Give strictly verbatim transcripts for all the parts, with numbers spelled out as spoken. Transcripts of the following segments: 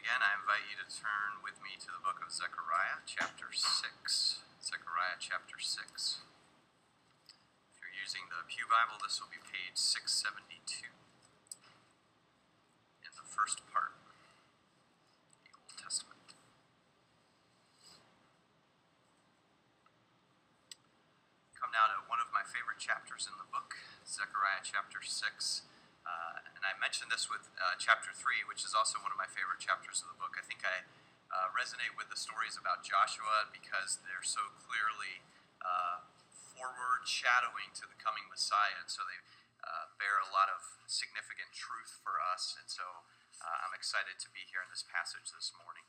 again, I invite you to turn with me to the book of Zechariah, chapter six. Zechariah, chapter six. If you're using the Pew Bible, this will be page six seventy-two. In the first part, the Old Testament. Come now to one of my favorite chapters in the book, Zechariah, chapter six. Uh, and I mentioned this with uh, chapter three, which is also one of my favorite chapters of the book. I think I uh, resonate with the stories about Joshua because they're so clearly uh, forward shadowing to the coming Messiah, and so they uh, bear a lot of significant truth for us. And so uh, I'm excited to be here in this passage this morning.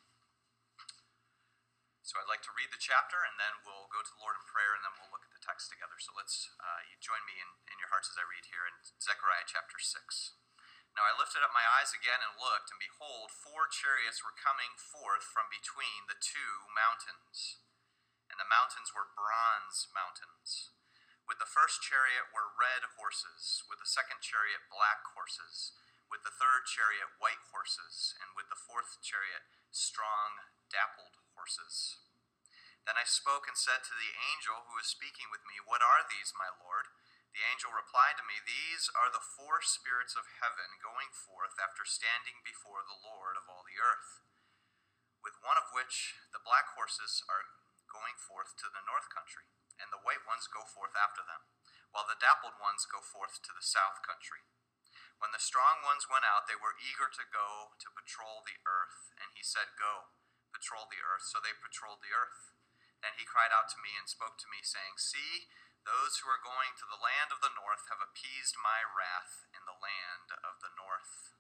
So I'd like to read the chapter, and then we'll go to the Lord in prayer, and then we'll look at the text together. So let's, uh, you join me in, in your hearts as I read here in Zechariah chapter six. Now I lifted up my eyes again and looked, and behold, four chariots were coming forth from between the two mountains. And the mountains were bronze mountains. With the first chariot were red horses, with the second chariot black horses, with the third chariot white horses, and with the fourth chariot strong dappled horses. Then I spoke and said to the angel who was speaking with me, "What are these, my Lord?" The angel replied to me, "These are the four spirits of heaven going forth after standing before the Lord of all the earth, with one of which the black horses are going forth to the north country, and the white ones go forth after them, while the dappled ones go forth to the south country." When the strong ones went out, they were eager to go to patrol the earth, and he said, "Go, patrol the earth." So they patrolled the earth. Then he cried out to me and spoke to me, saying, "See, those who are going to the land of the north have appeased my wrath in the land of the north."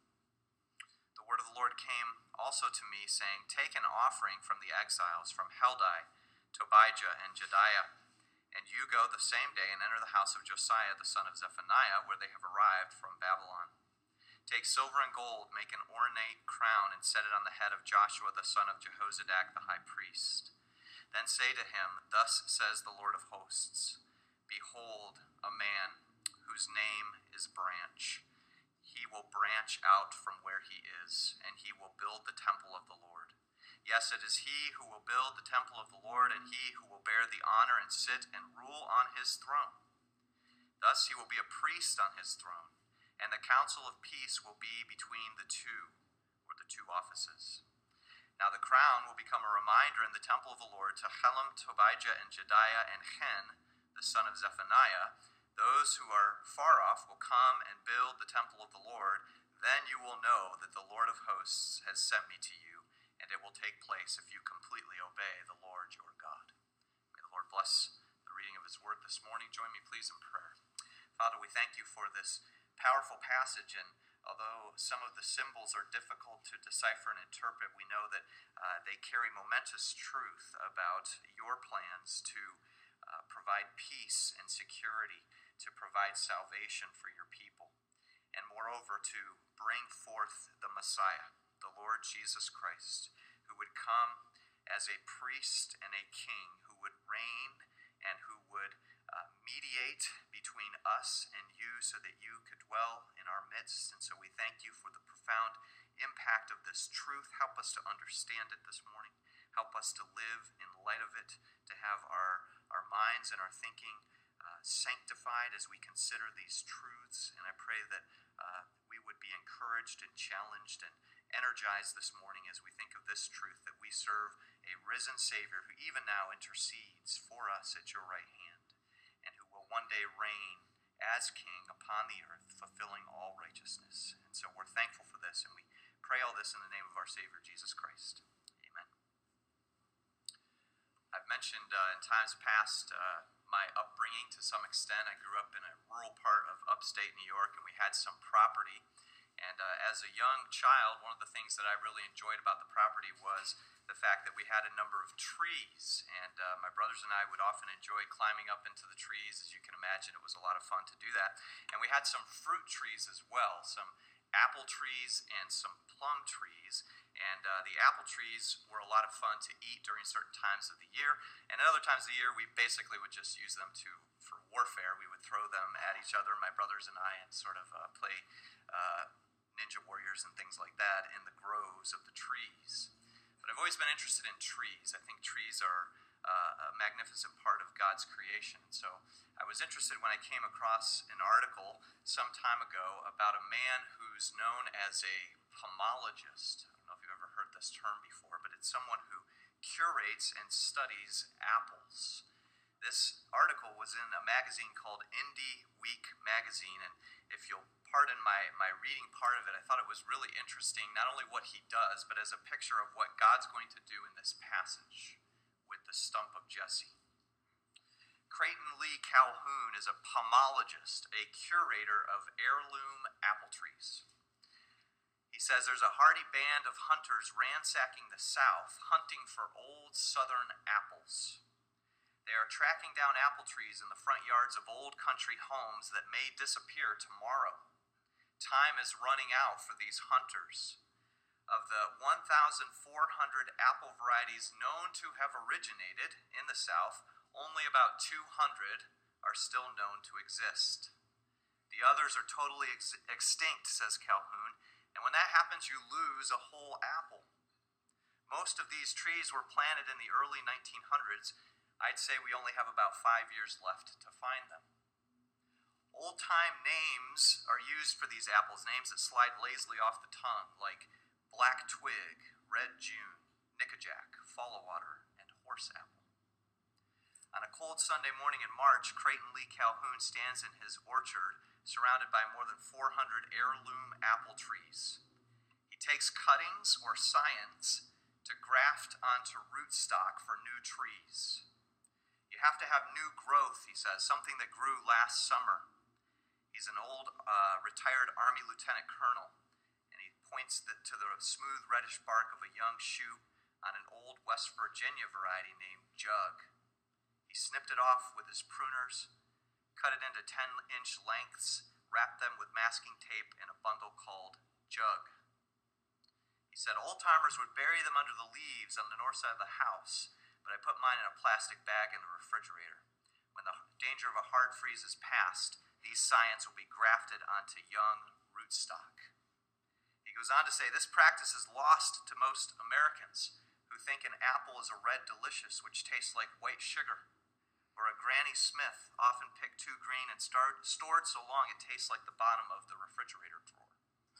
The word of the Lord came also to me, saying, "Take an offering from the exiles, from Heldai, Tobijah, and Jedaiah, and you go the same day and enter the house of Josiah the son of Zephaniah, where they have arrived from Babylon. Take silver and gold, make an ornate crown, and set it on the head of Joshua the son of Jehozadak the high priest. Then say to him, 'Thus says the Lord of hosts, behold, a man whose name is Branch. He will branch out from where he is, and he will build the temple of the Lord. Yes, it is he who will build the temple of the Lord, and he who will bear the honor and sit and rule on his throne. Thus he will be a priest on his throne, and the council of peace will be between the two, or the two offices. Now the crown will become a reminder in the temple of the Lord to Helem, Tobijah, and Jedaiah, and Hen, the son of Zephaniah. Those who are far off will come and build the temple of the Lord. Then you will know that the Lord of hosts has sent me to you, and it will take place if you completely obey the Lord your God." May the Lord bless the reading of his word this morning. Join me please in prayer. Father, we thank you for this powerful passage, and although some of the symbols are difficult to decipher and interpret, we know that uh, they carry momentous truth about your plans to uh, provide peace and security, to provide salvation for your people, and moreover to bring forth the Messiah, the Lord Jesus Christ, who would come as a priest and a king, who would reign and who would uh, mediate between us and you so that you could dwell in our midst. And so we thank you for the profound impact of this truth. Help us to understand it this morning. Help us to live in light of it, to have our, our minds and our thinking uh, sanctified as we consider these truths. And I pray that uh, we would be encouraged and challenged and energized this morning as we think of this truth, that we serve a risen Savior who even now intercedes for us at your right hand, and who will one day reign as King upon the earth, fulfilling all righteousness. And so we're thankful for this, and we pray all this in the name of our Savior, Jesus Christ. Amen. I've mentioned uh, in times past uh, my upbringing to some extent. I grew up in a rural part of upstate New York, and we had some property. And uh, as a young child, one of the things that I really enjoyed about the property was the fact that we had a number of trees. And uh, my brothers and I would often enjoy climbing up into the trees. As you can imagine, it was a lot of fun to do that. And we had some fruit trees as well, some apple trees and some plum trees. And uh, the apple trees were a lot of fun to eat during certain times of the year. And at other times of the year, we basically would just use them to for warfare. We would throw them at each other, my brothers and I, and sort of uh, play uh, ninja warriors and things like that in the groves of the trees. But I've always been interested in trees. I think trees are uh, a magnificent part of God's creation. And so I was interested when I came across an article some time ago about a man who's known as a pomologist. I don't know if you've ever heard this term before, but it's someone who curates and studies apples. This article was in a magazine called Indie Week magazine, and if you'll pardon my, my reading part of it, I thought it was really interesting, not only what he does, but as a picture of what God's going to do in this passage with the stump of Jesse. Creighton Lee Calhoun is a pomologist, a curator of heirloom apple trees. He says there's a hardy band of hunters ransacking the South, hunting for old Southern apples. They are tracking down apple trees in the front yards of old country homes that may disappear tomorrow. Time is running out for these hunters. Of the one thousand four hundred apple varieties known to have originated in the South, only about two hundred are still known to exist. The others are totally ex- extinct, says Calhoun, and when that happens, you lose a whole apple. Most of these trees were planted in the early nineteen hundreds. I'd say we only have about five years left to find them. Old-time names are used for these apples, names that slide lazily off the tongue, like Black Twig, Red June, Nickajack, Followater, and Horse Apple. On a cold Sunday morning in March, Creighton Lee Calhoun stands in his orchard, surrounded by more than four hundred heirloom apple trees. He takes cuttings or scions to graft onto rootstock for new trees. You have to have new growth, he says, something that grew last summer. He's an old uh, retired Army lieutenant colonel, and he points the, to the smooth reddish bark of a young shoot on an old West Virginia variety named Jug. He snipped it off with his pruners, cut it into ten-inch lengths, wrapped them with masking tape in a bundle called Jug. He said old-timers would bury them under the leaves on the north side of the house, but I put mine in a plastic bag in the refrigerator. When the danger of a hard freeze is past, these scions will be grafted onto young rootstock. He goes on to say, this practice is lost to most Americans who think an apple is a red delicious which tastes like white sugar, or a Granny Smith often picked too green and starred, stored so long it tastes like the bottom of the refrigerator drawer.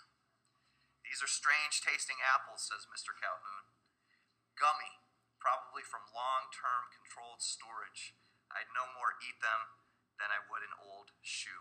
These are strange tasting apples, says Mister Calhoun. Gummy, probably from long-term controlled storage. I'd no more eat them than I would an old shoe.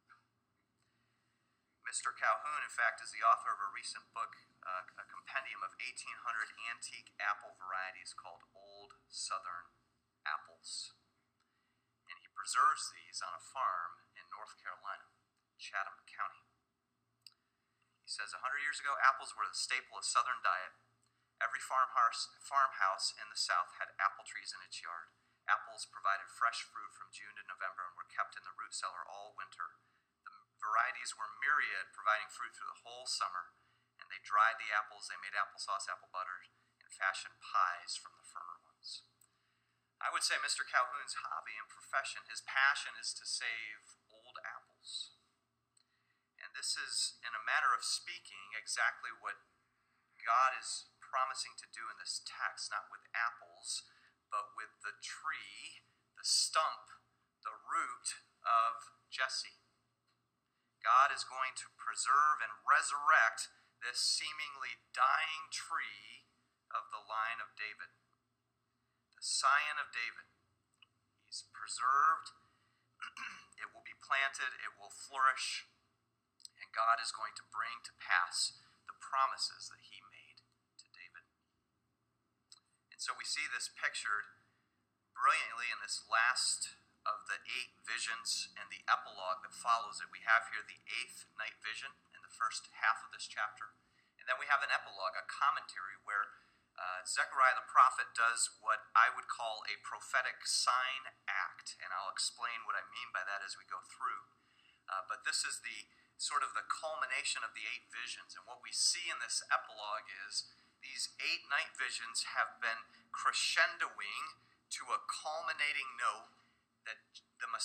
Mister Calhoun, in fact, is the author of a recent book, uh, a compendium of eighteen hundred antique apple varieties called Old Southern Apples. And he preserves these on a farm in North Carolina, Chatham County. He says, one hundred years ago, apples were the staple of Southern diet. Every farmhouse, farmhouse in the South had apple trees in its yard. Apples provided fresh fruit from June to November and were kept in the root cellar all winter. The varieties were myriad, providing fruit through the whole summer. And they dried the apples, they made applesauce, apple butter, and fashioned pies from the firmer ones. I would say Mister Calhoun's hobby and profession, his passion is to save old apples. And this is, in a manner of speaking, exactly what God is promising to do in this text, not with apples, but with the tree, the stump, the root of Jesse. God is going to preserve and resurrect this seemingly dying tree of the line of David, the scion of David. He's preserved, it will be planted, it will flourish, and God is going to bring to pass the promises that he made to David. And so we see this pictured brilliantly in this last of the eight visions and the epilogue that follows it. We have here the eighth night vision in the first half of this chapter. And then we have an epilogue, a commentary, where uh, Zechariah the prophet does what I would call a prophetic sign act. And I'll explain what I mean by that as we go through. Uh, but this is the sort of the culmination of the eight visions. And what we see in this epilogue is these eight night visions have been crescendoing to a culminating note that the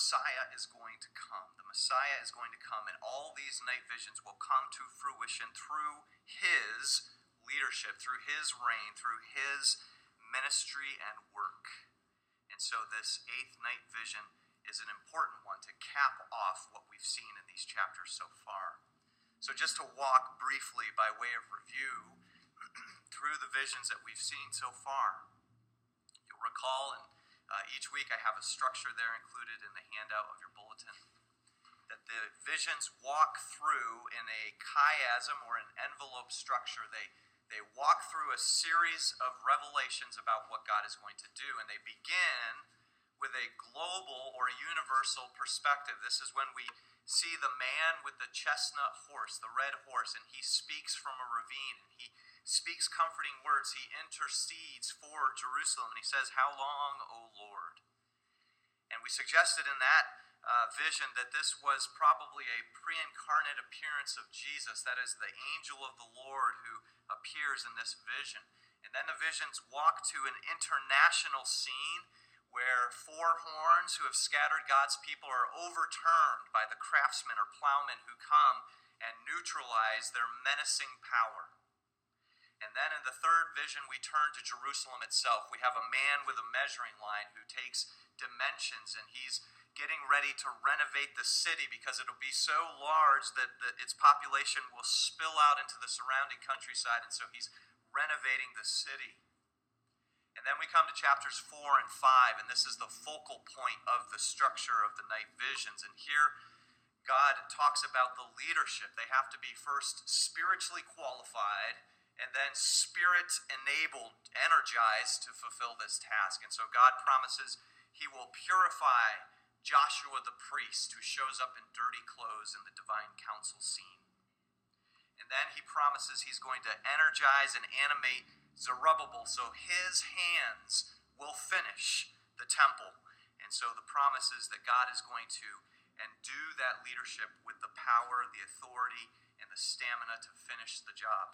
Messiah is going to come. The Messiah is going to come, and all these night visions will come to fruition through his leadership, through his reign, through his ministry and work. And so this eighth night vision is an important one to cap off what we've seen in these chapters so far. So just to walk briefly by way of review through the visions that we've seen so far. You'll recall, and uh, each week I have a structure there included in the handout of your bulletin, that the visions walk through in a chiasm or an envelope structure. They They walk through a series of revelations about what God is going to do, and they begin with a global or universal perspective. This is when we see the man with the chestnut horse, the red horse, and he speaks from a ravine, and he speaks comforting words. He intercedes for Jerusalem, and he says, "How long, O Lord?" And we suggested in that uh, vision that this was probably a pre-incarnate appearance of Jesus. That is the angel of the Lord who appears in this vision. And then the visions walk to an international scene where four horns who have scattered God's people are overturned by the craftsmen or plowmen who come and neutralize their menacing power. And then in the third vision, we turn to Jerusalem itself. We have a man with a measuring line who takes dimensions, and he's getting ready to renovate the city because it'll be so large that, that its population will spill out into the surrounding countryside, and so he's renovating the city. And then we come to chapters four and five, and this is the focal point of the structure of the night visions. And here, God talks about the leadership. They have to be first spiritually qualified and then spirit-enabled, energized to fulfill this task. And so God promises he will purify Joshua the priest, who shows up in dirty clothes in the divine council scene. And then he promises he's going to energize and animate Zerubbabel, so his hands will finish the temple. And so the promise is that God is going to endue that leadership with the power, the authority, and the stamina to finish the job.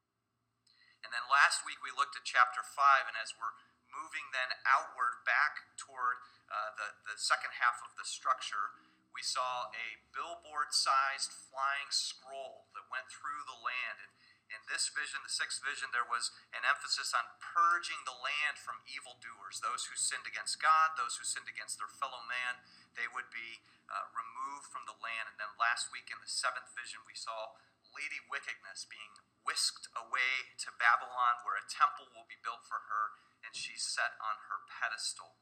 And then last week we looked at chapter five, and as we're moving then outward back toward uh, the, the second half of the structure, we saw a billboard-sized flying scroll that went through the land. And in this vision, the sixth vision, there was an emphasis on purging the land from evildoers. Those who sinned against God, those who sinned against their fellow man, they would be uh, removed from the land. And then last week in the seventh vision, we saw Lady Wickedness being whisked away to Babylon, where a temple will be built for her, and she's set on her pedestal.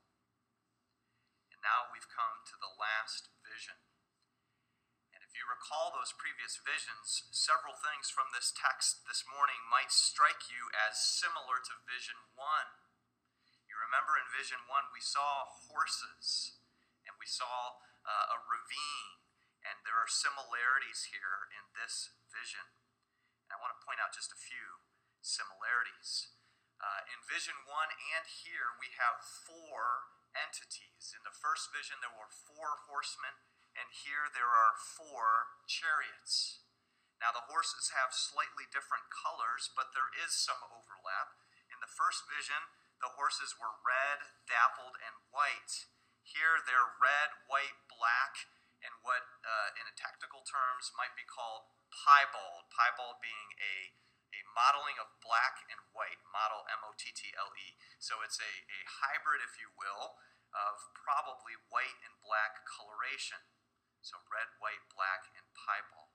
And now we've come to the last vision. And if you recall those previous visions, several things from this text this morning might strike you as similar to vision one. You remember in vision one, we saw horses, and we saw uh, a ravine, and there are similarities here in this vision. And I want to point out just a few similarities. Uh, in vision one and here, we have four entities. In the first vision, there were four horsemen, and here there are four chariots. Now, the horses have slightly different colors, but there is some overlap. In the first vision, the horses were red, dappled, and white. Here, they're red, white, black, and what uh, in technical terms might be called piebald. Piebald being a a modeling of black and white, model M O T T L E. So it's a, a hybrid, if you will, of probably white and black coloration. So red, white, black, and piebald.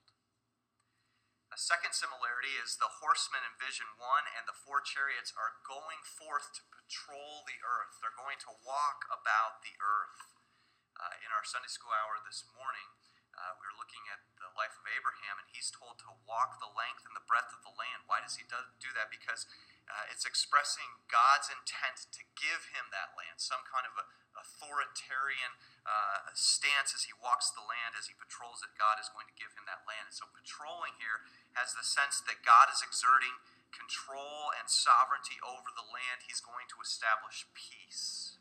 A second similarity is the horsemen in vision one and the four chariots are going forth to patrol the earth. They're going to walk about the earth. Uh, in our Sunday school hour this morning, Uh, we were looking at the life of Abraham, and he's told to walk the length and the breadth of the land. Why does he do, do that? Because uh, it's expressing God's intent to give him that land, some kind of a authoritarian uh, stance as he walks the land, as he patrols it. God is going to give him that land. And so patrolling here has the sense that God is exerting control and sovereignty over the land. He's going to establish peace.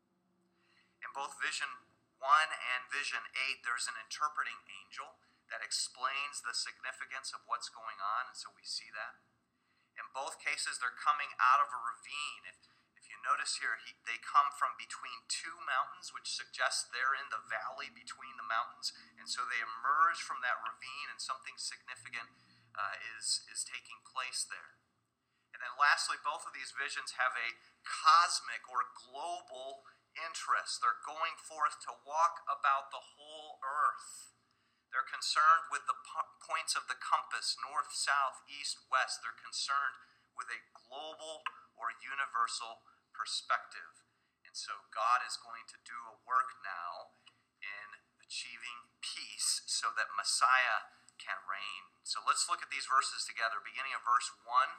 In both vision one and vision eight, there's an interpreting angel that explains the significance of what's going on, and so we see that. In both cases, they're coming out of a ravine. If, if If you notice here, he, they come from between two mountains, which suggests they're in the valley between the mountains. And so they emerge from that ravine, and something significant uh, is, is taking place there. And then lastly, both of these visions have a cosmic or global interest. They're going forth to walk about the whole earth. They're concerned with the po- points of the compass, north, south, east, west. They're concerned with a global or universal perspective. And so God is going to do a work now in achieving peace so that Messiah can reign. So let's look at these verses together. Beginning of verse one,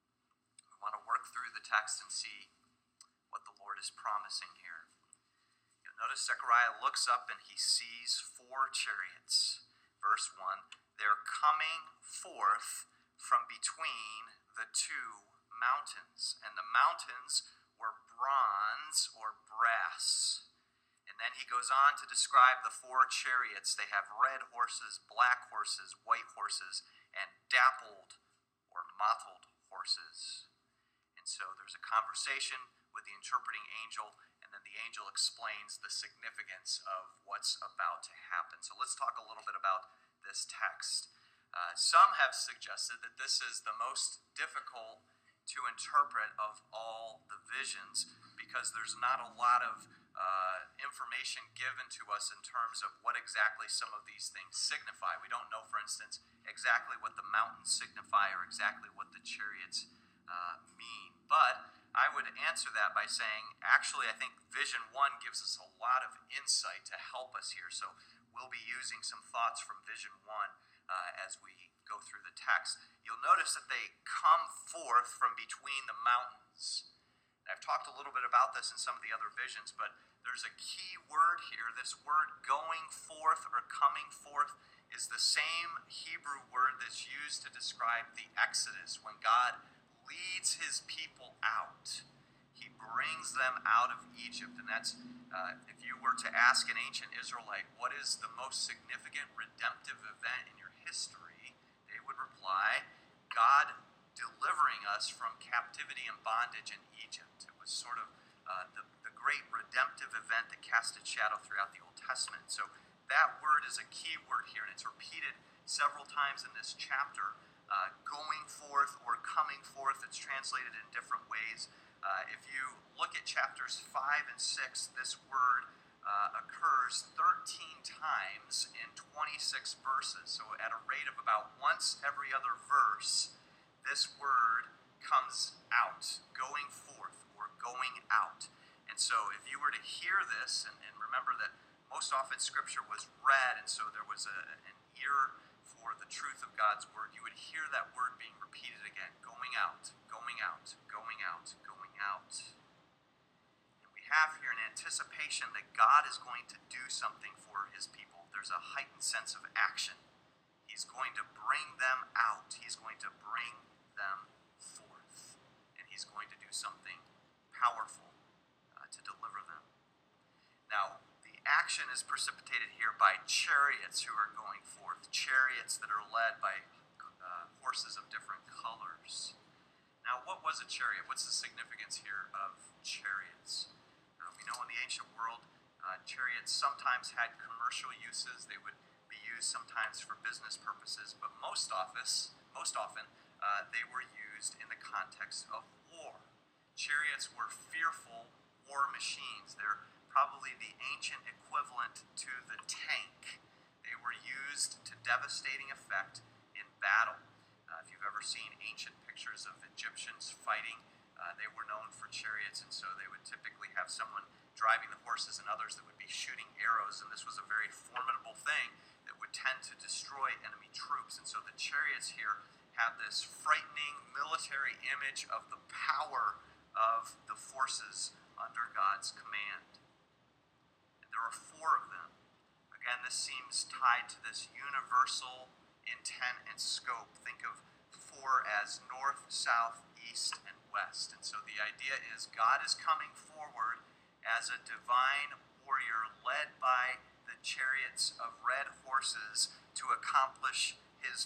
we want to work through the text and see what the Lord is promising here. You'll notice Zechariah looks up and he sees four chariots. Verse one, they're coming forth from between the two mountains. And the mountains were bronze or brass. And then he goes on to describe the four chariots. They have red horses, black horses, white horses, and dappled or mottled horses. And so there's a conversation with the interpreting angel, and then the angel explains the significance of what's about to happen. So let's talk a little bit about this text. Uh, some have suggested that this is the most difficult to interpret of all the visions because there's not a lot of uh, information given to us in terms of what exactly some of these things signify. We don't know, for instance, exactly what the mountains signify or exactly what the chariots uh, mean. But I would answer that by saying, actually, I think Vision one gives us a lot of insight to help us here. So we'll be using some thoughts from Vision one uh, as we go through the text. You'll notice that they come forth from between the mountains. And I've talked a little bit about this in some of the other visions, but there's a key word here. This word going forth or coming forth is the same Hebrew word that's used to describe the Exodus when God leads his people out. He brings them out of Egypt. And that's, uh, if you were to ask an ancient Israelite, what is the most significant redemptive event in your history? They would reply, God delivering us from captivity and bondage in Egypt. It was sort of uh, the, the great redemptive event that cast its shadow throughout the Old Testament. So that word is a key word here, and it's repeated several times in this chapter. Uh, going forth or coming forth, it's translated in different ways. Uh, if you look at chapters five and six, this word uh, occurs thirteen times in twenty-six verses. So at a rate of about once every other verse, this word comes out, going forth or going out. And so if you were to hear this, and, and remember that most often Scripture was read, and so there was a, an ear for the truth of God's word, you would hear that word being repeated again, going out, going out, going out, going out. And we have here an anticipation that God is going to do something for his people. There's a heightened sense of action. He's going to bring them out. He's going to bring them forth. And he's going to do something powerful uh, to deliver them. Now, the action is precipitated here by chariots who are going forth, chariots that are led by uh, horses of different colors. Now, what was a chariot? What's the significance here of chariots? Uh, we know in the ancient world, uh, chariots sometimes had commercial uses. They would be used sometimes for business purposes, but most office, most often, uh, they were used in the context of war. Chariots were fearful war machines. They're probably the ancient equivalent to the tank. They were used to devastating effect in battle. Uh, if you've ever seen ancient pictures of Egyptians fighting, uh, they were known for chariots, and so they would typically have someone driving the horses and others that would be shooting arrows, and this was a very formidable thing that would tend to destroy enemy troops. And so the chariots here have this frightening military image of the power of the forces under God's command. There are four of them. Again, this seems tied to this universal intent and scope. Think of four as north, south, east, and west. And so the idea is God is coming forward as a divine warrior led by the chariots of red horses to accomplish his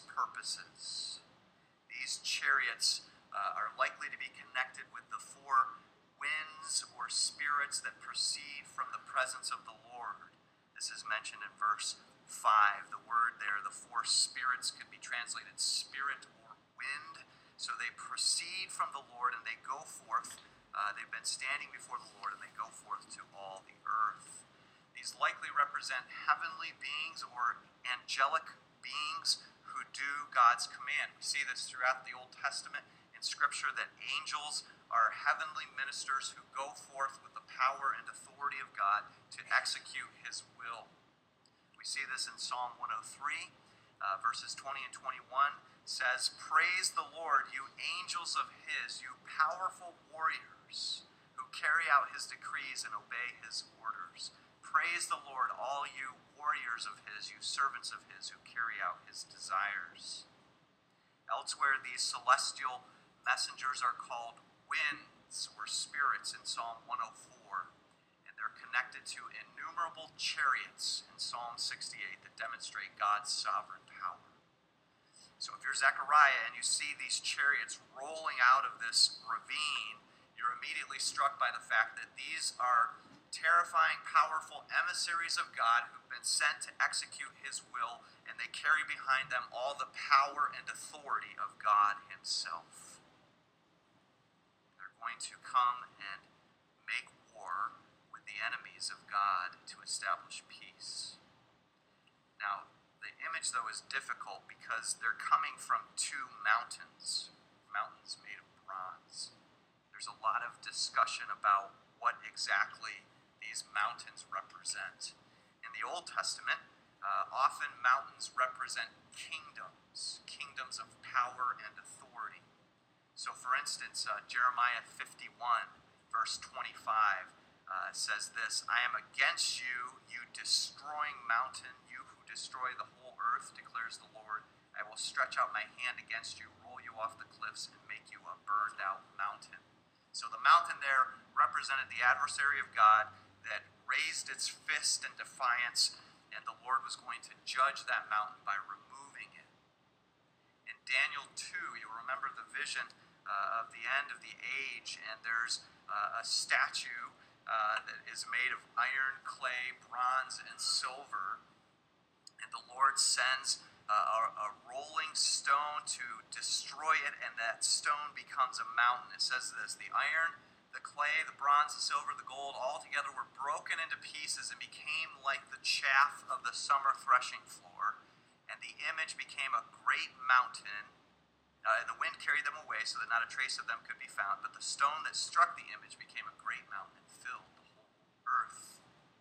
purposes. These chariots uh, are likely to be connected with the four winds or spirits that proceed from the presence of the Lord. This is mentioned in verse five. The word there, the four spirits, could be translated spirit or wind. So they proceed from the Lord and they go forth. Uh, they've been standing before the Lord and they go forth to all the earth. These likely represent heavenly beings or angelic beings who do God's command. We see this throughout the Old Testament in Scripture, that angels are heavenly ministers who go forth with the power and authority of God to execute his will. We see this in Psalm one oh three, uh, verses twenty and twenty-one, says, "Praise the Lord, you angels of his, you powerful warriors who carry out his decrees and obey his orders. Praise the Lord, all you warriors of his, you servants of his who carry out his desires." Elsewhere, these celestial messengers are called winds or spirits in Psalm one oh four, and they're connected to innumerable chariots in Psalm sixty-eight that demonstrate God's sovereign power. So if you're Zechariah and you see these chariots rolling out of this ravine, you're immediately struck by the fact that these are terrifying, powerful emissaries of God who've been sent to execute his will, and they carry behind them all the power and authority of God himself. They're going to come and make war with the enemies of God to establish peace. Now, the image, though, is difficult because they're coming from two mountains, mountains made of bronze. There's a lot of discussion about what exactly these mountains represent. In the Old Testament, uh, often mountains represent kingdoms, kingdoms of power and authority. So, for instance, uh, Jeremiah fifty-one, verse twenty-five, uh, says this, "I am against you, you destroying mountain, you who destroy the whole earth, declares the Lord. I will stretch out my hand against you, roll you off the cliffs, and make you a burned out mountain." So the mountain there represented the adversary of God that raised its fist in defiance, and the Lord was going to judge that mountain by removing it. In Daniel two, you'll remember the vision uh, of the end of the age, and there's uh, a statue uh, that is made of iron, clay, bronze, and silver, and the Lord sends uh, a, a rolling stone to destroy it, and that stone becomes a mountain. It says this, "The iron, the clay, the bronze, the silver, the gold, all together were broken into pieces and became like the chaff of the summer threshing floor. And the image became a great mountain. Uh, and the wind carried them away so that not a trace of them could be found. But the stone that struck the image became a great mountain and filled the whole earth."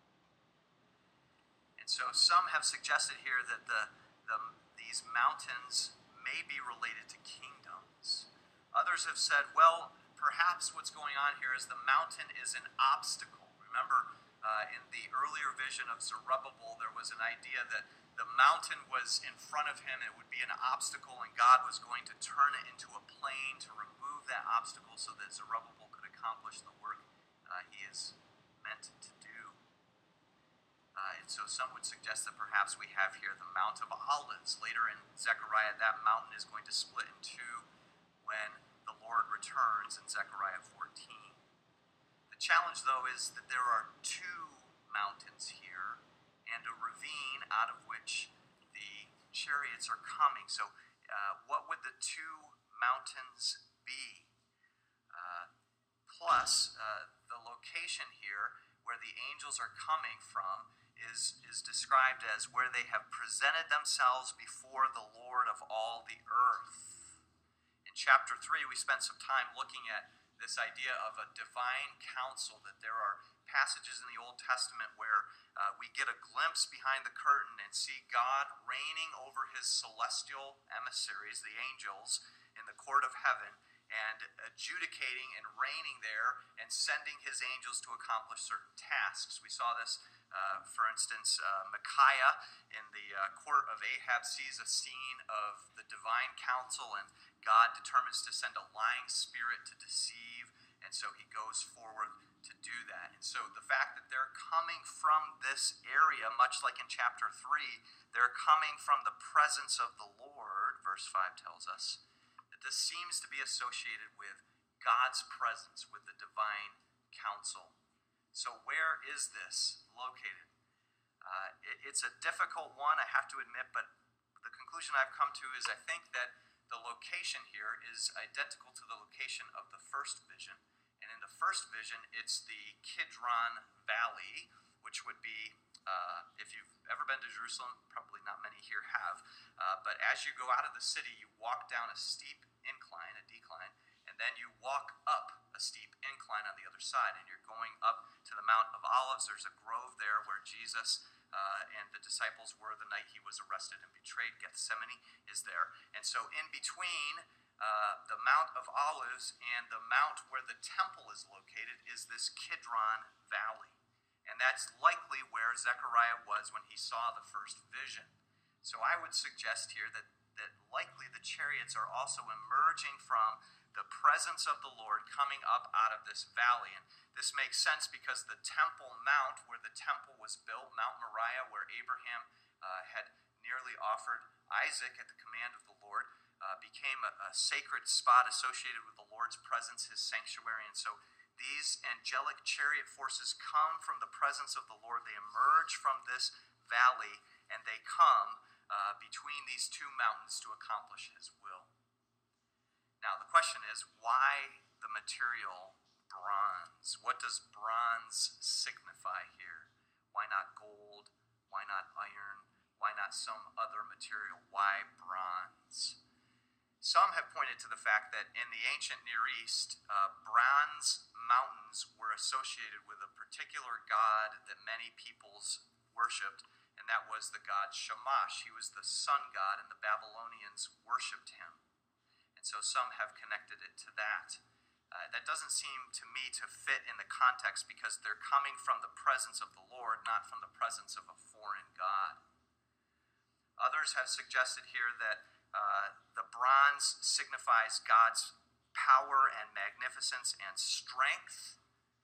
And so some have suggested here that the, the these mountains may be related to kingdoms. Others have said, well, perhaps what's going on here is the mountain is an obstacle. Remember, uh, in the earlier vision of Zerubbabel, there was an idea that the mountain was in front of him, it would be an obstacle, and God was going to turn it into a plain to remove that obstacle so that Zerubbabel could accomplish the work uh, he is meant to do. Uh, and so some would suggest that perhaps we have here the Mount of Olives. Later in Zechariah, that mountain is going to split in two when the Lord returns in Zechariah fourteen. The challenge, though, is that there are two mountains here and a ravine out of which the chariots are coming. So uh, what would the two mountains be? Uh, plus, uh, the location here where the angels are coming from is, is described as where they have presented themselves before the Lord of all the earth. In chapter three, we spent some time looking at this idea of a divine council, that there are passages in the Old Testament where uh, we get a glimpse behind the curtain and see God reigning over his celestial emissaries, the angels, in the court of heaven, and adjudicating and reigning there and sending his angels to accomplish certain tasks. We saw this, uh, for instance, uh, Micaiah in the uh, court of Ahab sees a scene of the divine council, and God determines to send a lying spirit to deceive, and so he goes forward to do that. And so the fact that they're coming from this area, much like in chapter three, they're coming from the presence of the Lord, verse five tells us, that this seems to be associated with God's presence, with the divine council. So where is this located? Uh, it, it's a difficult one, I have to admit, but the conclusion I've come to is I think that the location here is identical to the location of the first vision. And in the first vision, it's the Kidron Valley, which would be, uh, if you've ever been to Jerusalem, probably not many here have, uh, but as you go out of the city, you walk down a steep incline, a decline, and then you walk up a steep incline on the other side, and you're going up to the Mount of Olives. There's a grove there where Jesus uh, and the disciples were the night he was arrested and betrayed. Gethsemane is there. And so in between uh, the Mount of Olives and the mount where the temple is located is this Kidron Valley. And that's likely where Zechariah was when he saw the first vision. So I would suggest here that, that likely the chariots are also emerging from the presence of the Lord coming up out of this valley. And this makes sense because the Temple Mount, where the temple was built, Mount Moriah, where Abraham uh, had nearly offered Isaac at the command of the Lord, uh, became a, a sacred spot associated with the Lord's presence, his sanctuary. And so these angelic chariot forces come from the presence of the Lord. They emerge from this valley, and they come uh, between these two mountains to accomplish his will. Now, the question is, why the material bronze? What does bronze signify here? Why not gold? Why not iron? Why not some other material? Why bronze? Some have pointed to the fact that in the ancient Near East, uh, bronze mountains were associated with a particular god that many peoples worshipped, and that was the god Shamash. He was the sun god, and the Babylonians worshipped him. And so some have connected it to that. Uh, that doesn't seem to me to fit in the context because they're coming from the presence of the Lord, not from the presence of a foreign god. Others have suggested here that uh, the bronze signifies God's power and magnificence and strength.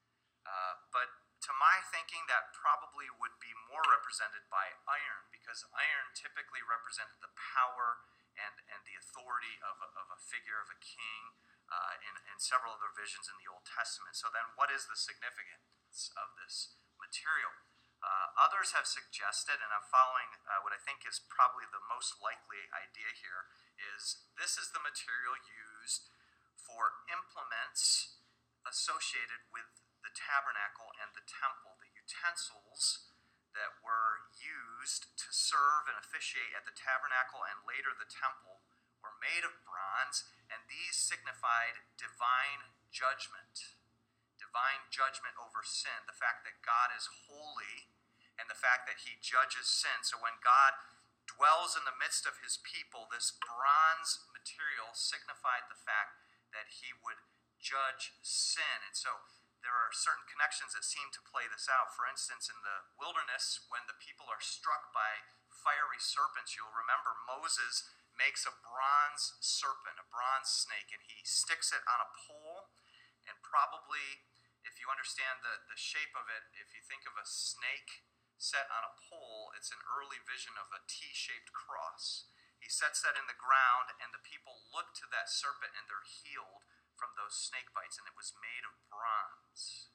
Uh, but to my thinking, that probably would be more represented by iron, because iron typically represented the power and, and the authority of a, of a figure, of a king, uh, in, in several other visions in the Old Testament. So then what is the significance of this material? Uh, others have suggested, and I'm following uh, what I think is probably the most likely idea here, is this is the material used for implements associated with the tabernacle and the temple, the utensils that were used to serve and officiate at the tabernacle and later the temple were made of bronze, and these signified divine judgment. Divine judgment over sin, the fact that God is holy and the fact that he judges sin. So when God dwells in the midst of his people, this bronze material signified the fact that he would judge sin. And so there are certain connections that seem to play this out. For instance, in the wilderness, when the people are struck by fiery serpents, you'll remember Moses makes a bronze serpent, a bronze snake, and he sticks it on a pole. And probably, if you understand the, the shape of it, if you think of a snake set on a pole, it's an early vision of a T-shaped cross. He sets that in the ground, and the people look to that serpent, and they're healed from those snake bites, and it was made of bronze.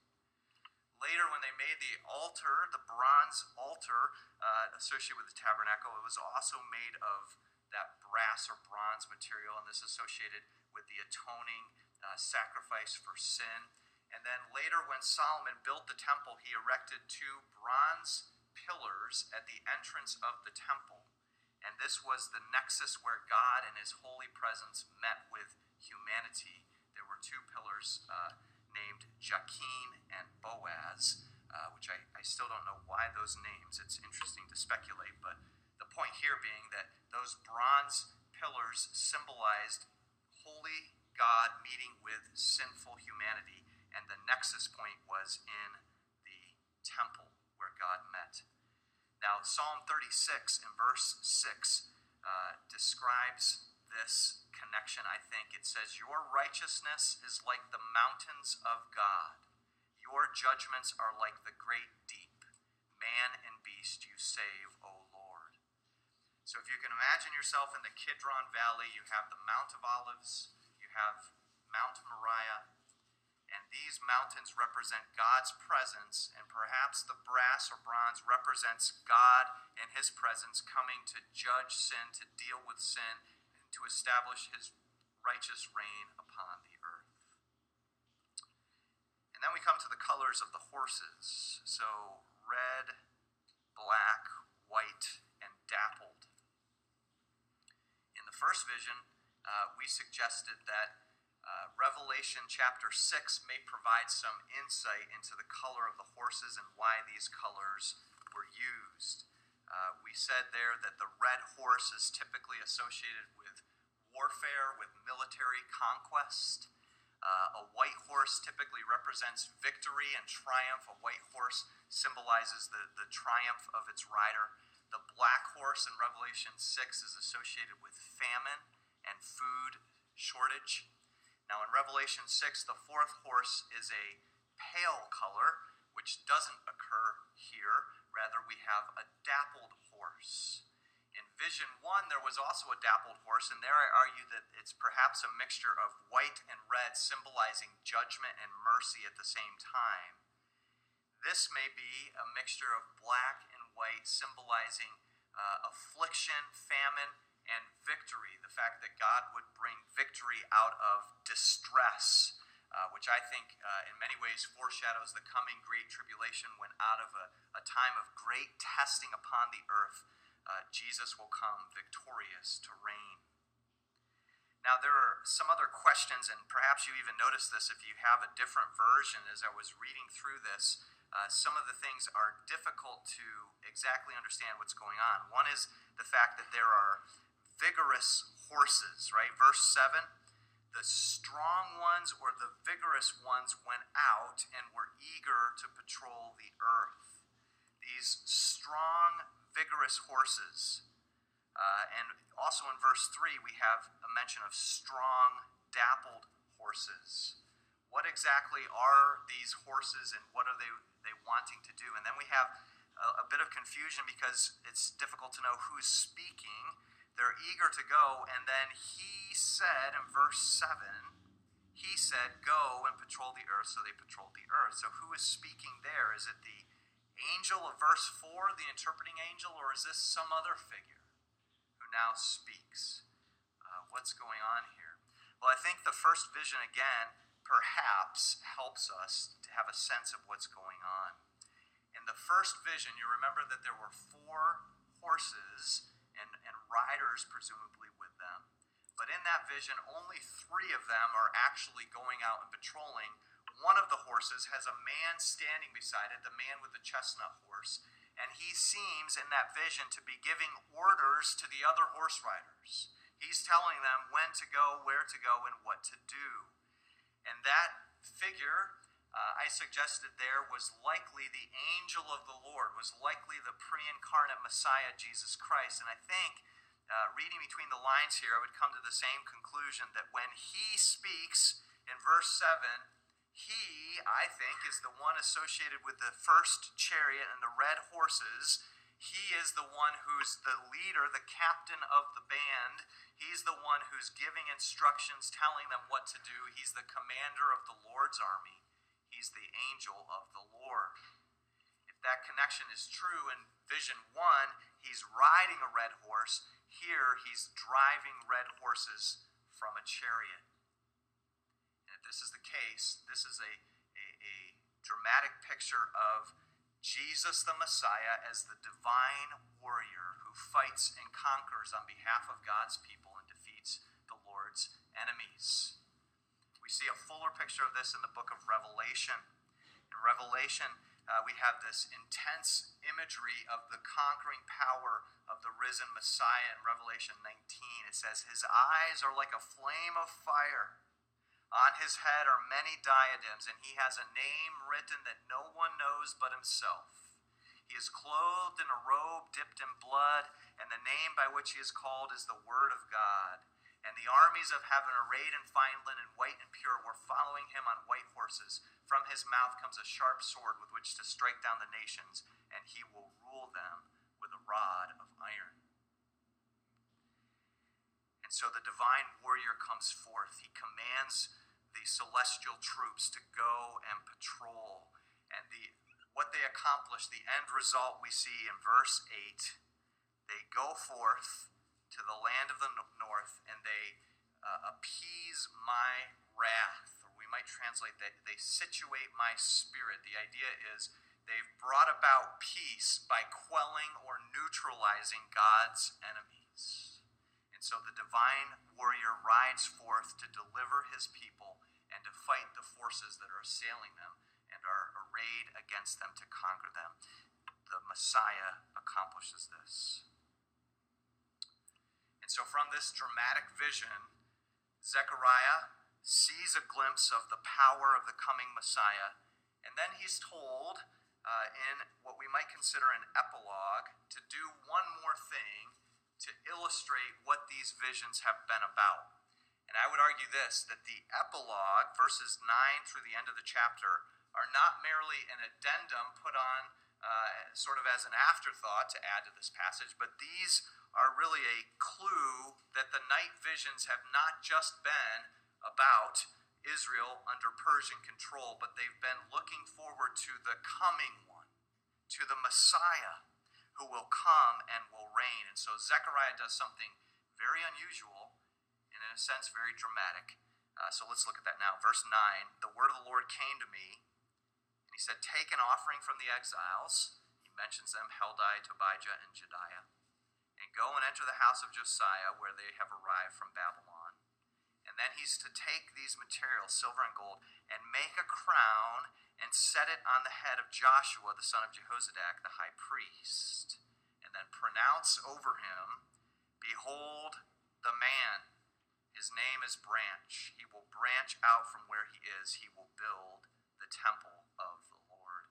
Later, when they made the altar, the bronze altar uh, associated with the tabernacle, it was also made of that brass or bronze material, and this associated with the atoning uh, sacrifice for sin. And then later, when Solomon built the temple, he erected two bronze pillars at the entrance of the temple. And this was the nexus where God and his holy presence met with humanity. There were two pillars uh, named Jachin and Boaz, uh, which I, I still don't know why those names. It's interesting to speculate, but the point here being that those bronze pillars symbolized holy God meeting with sinful humanity, and the nexus point was in the temple where God met. Now, Psalm thirty-six in verse six uh, describes this connection, I think. It says, "Your righteousness is like the mountains of God. Your judgments are like the great deep. Man and beast you save, O Lord." So if you can imagine yourself in the Kidron Valley, you have the Mount of Olives, you have Mount Moriah, And these mountains represent God's presence, and perhaps the brass or bronze represents God and his presence coming to judge sin, to deal with sin, and to establish his righteous reign upon the earth. And then we come to the colors of the horses. So red, black, white, and dappled. In the first vision, uh, we suggested that uh, Revelation chapter six may provide some insight into the color of the horses and why these colors were used. Uh, we said there that the red horse is typically associated with warfare, with military conquest. Uh, a white horse typically represents victory and triumph. A white horse symbolizes the, the triumph of its rider. The black horse in Revelation six is associated with famine and food shortage. Now in Revelation six, the fourth horse is a pale color, which doesn't occur here. Rather, we have a dappled horse. In Vision one, there was also a dappled horse, and there I argue that it's perhaps a mixture of white and red, symbolizing judgment and mercy at the same time. This may be a mixture of black and white, symbolizing uh, affliction, famine, and victory. The fact that God would bring victory out of distress, uh, which I think uh, in many ways foreshadows the coming great tribulation, when out of a, a time of great testing upon the earth, uh, Jesus will come victorious to reign. Now there are some other questions, and perhaps you even noticed this if you have a different version. As I was reading through this, uh, some of the things are difficult to exactly understand what's going on. One is the fact that there are vigorous horses, right? Verse seven, the strong ones or the vigorous ones went out and were eager to patrol the earth. These strong, vigorous horses. Uh, and also in verse three, we have a mention of strong, dappled horses. What exactly are these horses, and what are they, they wanting to do? And then we have a, a bit of confusion because it's difficult to know who's speaking. They're eager to go, and then he said in verse seven, he said, go and patrol the earth, so they patrolled the earth. So who is speaking there? Is it the angel of verse four, the interpreting angel, or is this some other figure who now speaks? Uh, what's going on here? Well, I think the first vision, again, perhaps helps us to have a sense of what's going on. In the first vision, you remember that there were four horses and, and riders presumably with them. But in that vision, only three of them are actually going out and patrolling. One of the horses has a man standing beside it, the man with the chestnut horse, and he seems in that vision to be giving orders to the other horse riders. He's telling them when to go, where to go, and what to do. And that figure, uh, I suggested there, was likely the angel of the Lord, was likely the pre-incarnate Messiah, Jesus Christ. And I think, uh, reading between the lines here, I would come to the same conclusion that when he speaks in verse seven, he, I think, is the one associated with the first chariot and the red horses. He is the one who's the leader, the captain of the band. He's the one who's giving instructions, telling them what to do. He's the commander of the Lord's army. He's the angel of the Lord. If that connection is true in vision one, he's riding a red horse. Here, he's driving red horses from a chariot. And if this is the case, this is a, a, a dramatic picture of Jesus the Messiah as the divine warrior who fights and conquers on behalf of God's people and defeats the Lord's enemies. We see a fuller picture of this in the book of Revelation. In Revelation, uh, we have this intense imagery of the conquering power of the risen Messiah in Revelation nineteen. It says, his eyes are like a flame of fire. On his head are many diadems, and he has a name written that no one knows but himself. He is clothed in a robe dipped in blood, and the name by which he is called is the Word of God. And the armies of heaven, arrayed in fine linen, white and pure, were following him on white horses. From his mouth comes a sharp sword with which to strike down the nations, and he will rule them with a rod of iron. And so the divine warrior comes forth. He commands the celestial troops to go and patrol. And the what they accomplish, the end result we see in verse eight, they go forth to the land of the north and they uh, appease my wrath. Or we might translate that, they situate my spirit. The idea is they've brought about peace by quelling or neutralizing God's enemies. And so the divine warrior rides forth to deliver his people and to fight the forces that are assailing them and are arrayed against them to conquer them. The Messiah accomplishes this. And so from this dramatic vision, Zechariah sees a glimpse of the power of the coming Messiah, and then he's told uh, in what we might consider an epilogue to do one more thing to illustrate what these visions have been about. And I would argue this, that the epilogue, verses nine through the end of the chapter, are not merely an addendum put on uh, sort of as an afterthought to add to this passage, but these are really a clue that the night visions have not just been about Israel under Persian control, but they've been looking forward to the coming one, to the Messiah who will come and will reign. And so Zechariah does something very unusual and in a sense very dramatic. Uh, so let's look at that now. Verse nine, the word of the Lord came to me, and he said, take an offering from the exiles. He mentions them, Heldai, Tobijah, and Jedaiah. And go and enter the house of Josiah where they have arrived from Babylon. And then he's to take these materials, silver and gold, and make a crown and set it on the head of Joshua, the son of Jehozadak, the high priest. And then pronounce over him, behold the man, his name is Branch. He will branch out from where he is. He will build the temple of the Lord.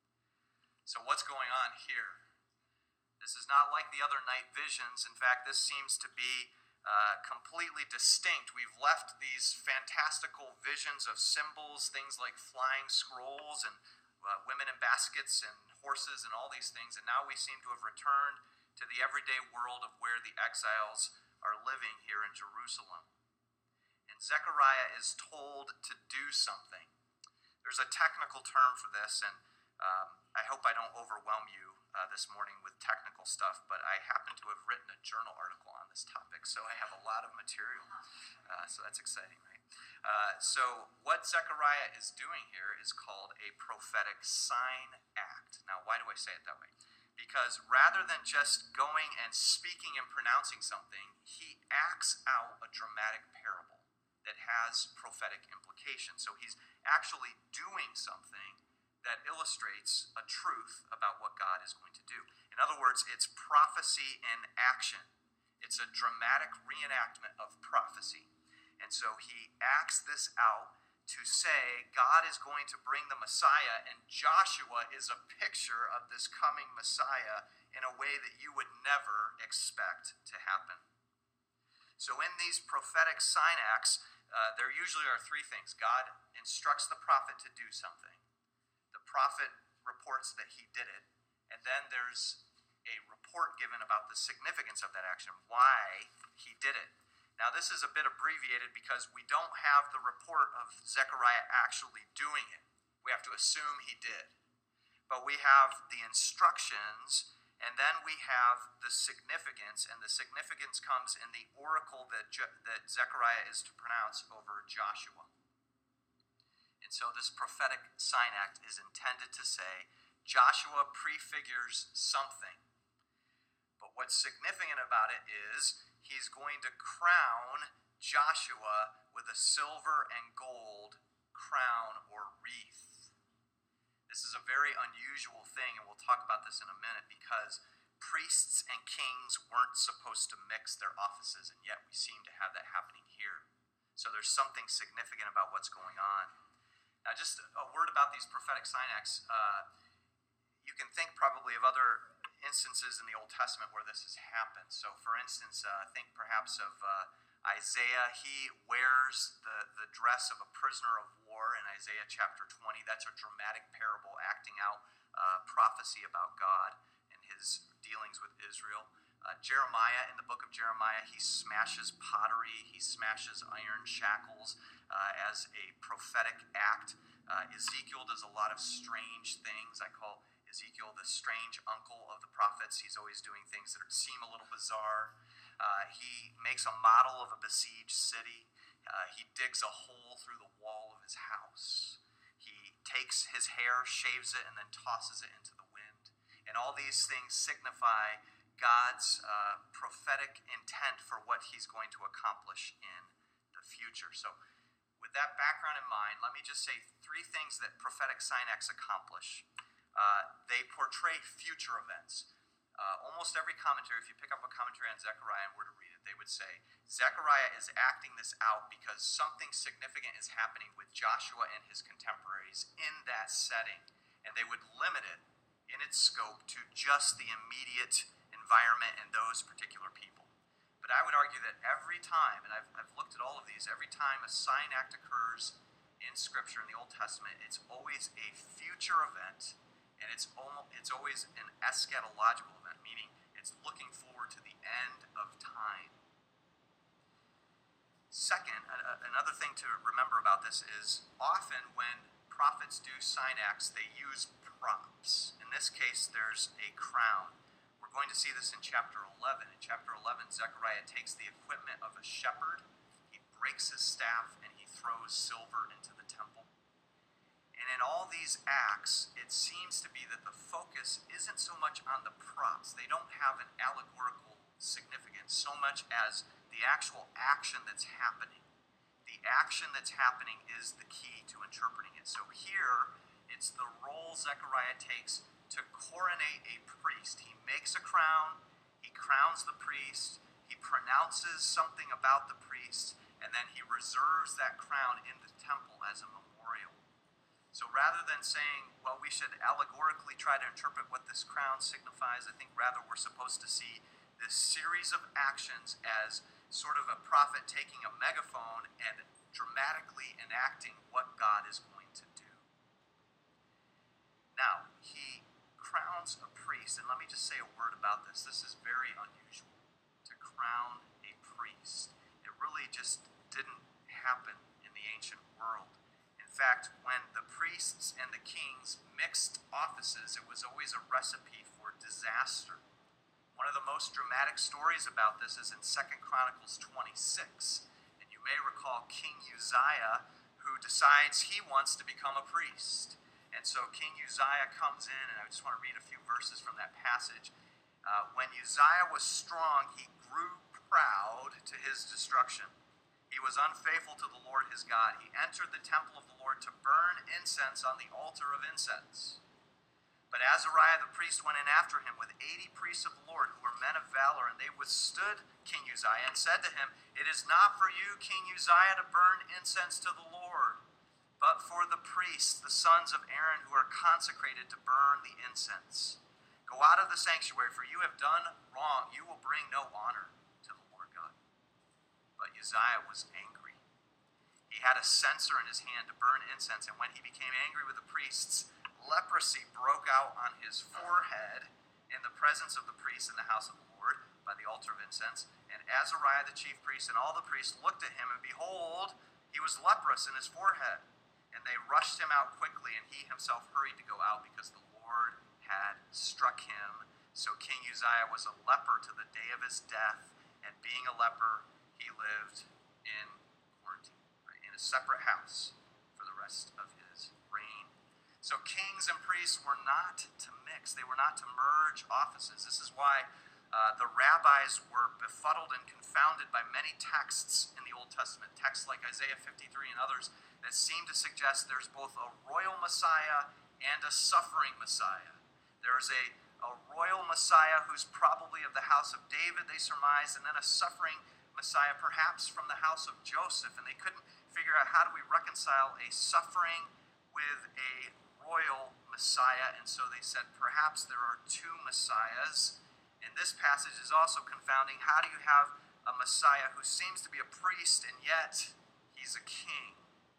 So what's going on here? This is not like the other night visions. In fact, this seems to be uh, completely distinct. We've left these fantastical visions of symbols, things like flying scrolls and uh, women in baskets and horses and all these things, and now we seem to have returned to the everyday world of where the exiles are living here in Jerusalem. And Zechariah is told to do something. There's a technical term for this, and um, I hope I don't overwhelm you Uh, this morning with technical stuff, but I happen to have written a journal article on this topic, so I have a lot of material. Uh, so that's exciting, right? Uh, so what Zechariah is doing here is called a prophetic sign act. Now, why do I say it that way? Because rather than just going and speaking and pronouncing something, he acts out a dramatic parable that has prophetic implications. So he's actually doing something that illustrates a truth about what God is going to do. In other words, it's prophecy in action. It's a dramatic reenactment of prophecy. And so he acts this out to say God is going to bring the Messiah, and Joshua is a picture of this coming Messiah in a way that you would never expect to happen. So in these prophetic sign acts, uh, there usually are three things. God instructs the prophet to do something. The prophet reports that he did it, and then there's a report given about the significance of that action, why he did it. Now, this is a bit abbreviated because we don't have the report of Zechariah actually doing it. We have to assume he did. But we have the instructions, and then we have the significance, and the significance comes in the oracle that, Je- that Zechariah is to pronounce over Joshua. And so this prophetic sign act is intended to say Joshua prefigures something. But what's significant about it is he's going to crown Joshua with a silver and gold crown or wreath. This is a very unusual thing, and we'll talk about this in a minute, because priests and kings weren't supposed to mix their offices, and yet we seem to have that happening here. So there's something significant about what's going on. Now, just a word about these prophetic sign acts. Uh, you can think probably of other instances in the Old Testament where this has happened. So, for instance, uh, think perhaps of uh, Isaiah. He wears the, the dress of a prisoner of war in Isaiah chapter twenty. That's a dramatic parable acting out uh, prophecy about God and his dealings with Israel. Uh, Jeremiah, in the book of Jeremiah, he smashes pottery, he smashes iron shackles uh, as a prophetic act. Uh, Ezekiel does a lot of strange things. I call Ezekiel the strange uncle of the prophets. He's always doing things that seem a little bizarre. Uh, he makes a model of a besieged city. Uh, he digs a hole through the wall of his house. He takes his hair, shaves it, and then tosses it into the wind. And all these things signify God's uh, prophetic intent for what he's going to accomplish in the future. So with that background in mind, let me just say three things that prophetic sign acts accomplish. Uh, they portray future events. Uh, almost every commentary, if you pick up a commentary on Zechariah and were to read it, they would say, Zechariah is acting this out because something significant is happening with Joshua and his contemporaries in that setting. And they would limit it in its scope to just the immediate environment and those particular people. But I would argue that every time, and I've, I've looked at all of these, every time a sign act occurs in Scripture in the Old Testament, it's always a future event, and it's almost, it's always an eschatological event, meaning it's looking forward to the end of time. Second, another thing to remember about this is often when prophets do sign acts, they use props. In this case, there's a crown. We're going to see this in chapter eleven. In chapter eleven, Zechariah takes the equipment of a shepherd, he breaks his staff, and he throws silver into the temple. And in all these acts, it seems to be that the focus isn't so much on the props. They don't have an allegorical significance so much as the actual action that's happening. The action that's happening is the key to interpreting it. So here, it's the role Zechariah takes to coronate a priest. He makes a crown, he crowns the priest, he pronounces something about the priest, and then he reserves that crown in the temple as a memorial. So rather than saying, well, we should allegorically try to interpret what this crown signifies, I think rather we're supposed to see this series of actions as sort of a prophet taking a megaphone and dramatically enacting what God is going to do. Now, he crowns a priest, and let me just say a word about this. This is very unusual, to crown a priest. It really just didn't happen in the ancient world. In fact, when the priests and the kings mixed offices, it was always a recipe for disaster. One of the most dramatic stories about this is in Second Chronicles twenty-six. And you may recall King Uzziah, who decides he wants to become a priest. And so King Uzziah comes in, and I just want to read a few verses from that passage. Uh, when Uzziah was strong, he grew proud to his destruction. He was unfaithful to the Lord his God. He entered the temple of the Lord to burn incense on the altar of incense. But Azariah the priest went in after him with eighty priests of the Lord who were men of valor, and they withstood King Uzziah and said to him, "It is not for you, King Uzziah, to burn incense to the Lord, but for the priests, the sons of Aaron, who are consecrated to burn the incense. Go out of the sanctuary, for you have done wrong. You will bring no honor to the Lord God." But Uzziah was angry. He had a censer in his hand to burn incense, and when he became angry with the priests, leprosy broke out on his forehead in the presence of the priests in the house of the Lord by the altar of incense. And Azariah the chief priest and all the priests looked at him, and behold, he was leprous in his forehead. And they rushed him out quickly, and he himself hurried to go out because the Lord had struck him. So King Uzziah was a leper to the day of his death, and being a leper, he lived in quarantine, right, in a separate house for the rest of his reign. So kings and priests were not to mix. They were not to merge offices. This is why uh, the rabbis were befuddled and confounded by many texts in the Old Testament, texts like Isaiah fifty-three and others, that seem to suggest there's both a royal Messiah and a suffering Messiah. There's a, a royal Messiah who's probably of the house of David, they surmised, and then a suffering Messiah perhaps from the house of Joseph. And they couldn't figure out, how do we reconcile a suffering with a royal Messiah? And so they said perhaps there are two Messiahs. And this passage is also confounding. How do you have a Messiah who seems to be a priest and yet he's a king?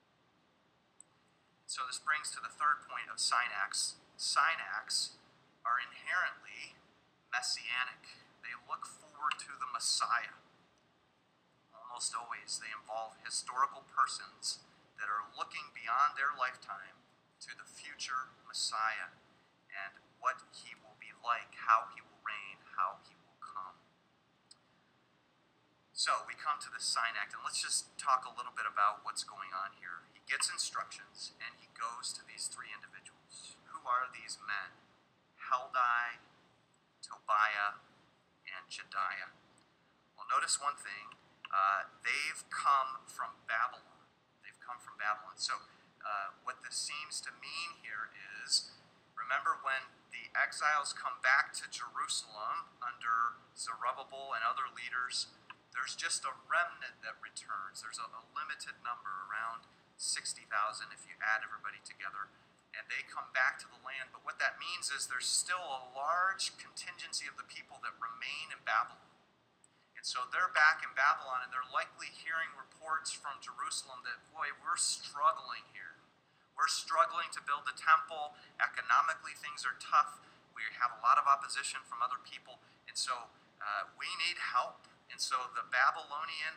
So this brings to the third point of sign acts. Sign acts are inherently messianic. They they look forward to the Messiah. Almost always they involve historical persons that are looking beyond their lifetime to the future Messiah and what he will be like, how he will reign, how he will come. So we come to the sign act, and let's just talk a little bit about what's going on here. He gets instructions, and he goes to these three individuals. Who are these men? Heldai, Tobiah, and Jedaiah. Well, notice one thing. Uh, they've come from Babylon. They've come from Babylon. So uh, what this seems to mean here is, remember when the exiles come back to Jerusalem under Zerubbabel and other leaders, there's just a remnant that returns. There's a, a limited number, around sixty thousand if you add everybody together. And they come back to the land. But what that means is there's still a large contingency of the people that remain in Babylon. And so they're back in Babylon, and they're likely hearing reports from Jerusalem that, boy, we're struggling here. We're struggling to build the temple. Economically, things are tough. We have a lot of opposition from other people. And so uh, we need help. And so the Babylonian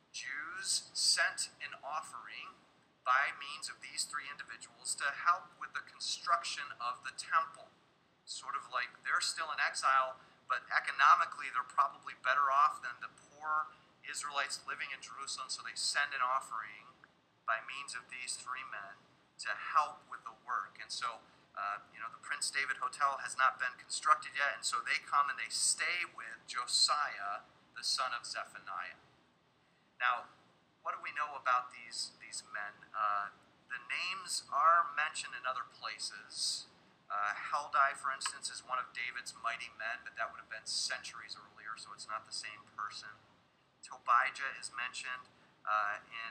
Jews sent an offering by means of these three individuals to help with the construction of the temple. Sort of like they're still in exile, but economically they're probably better off than the poor Israelites living in Jerusalem, so they send an offering by means of these three men to help with the work. And so, uh, you know, the Prince David Hotel has not been constructed yet, and so they come and they stay with Josiah, the son of Zephaniah. Now, what do we know about these, these men? Uh, the names are mentioned in other places. Uh, Heldai, for instance, is one of David's mighty men, but that would have been centuries earlier, so it's not the same person. Tobijah is mentioned uh, in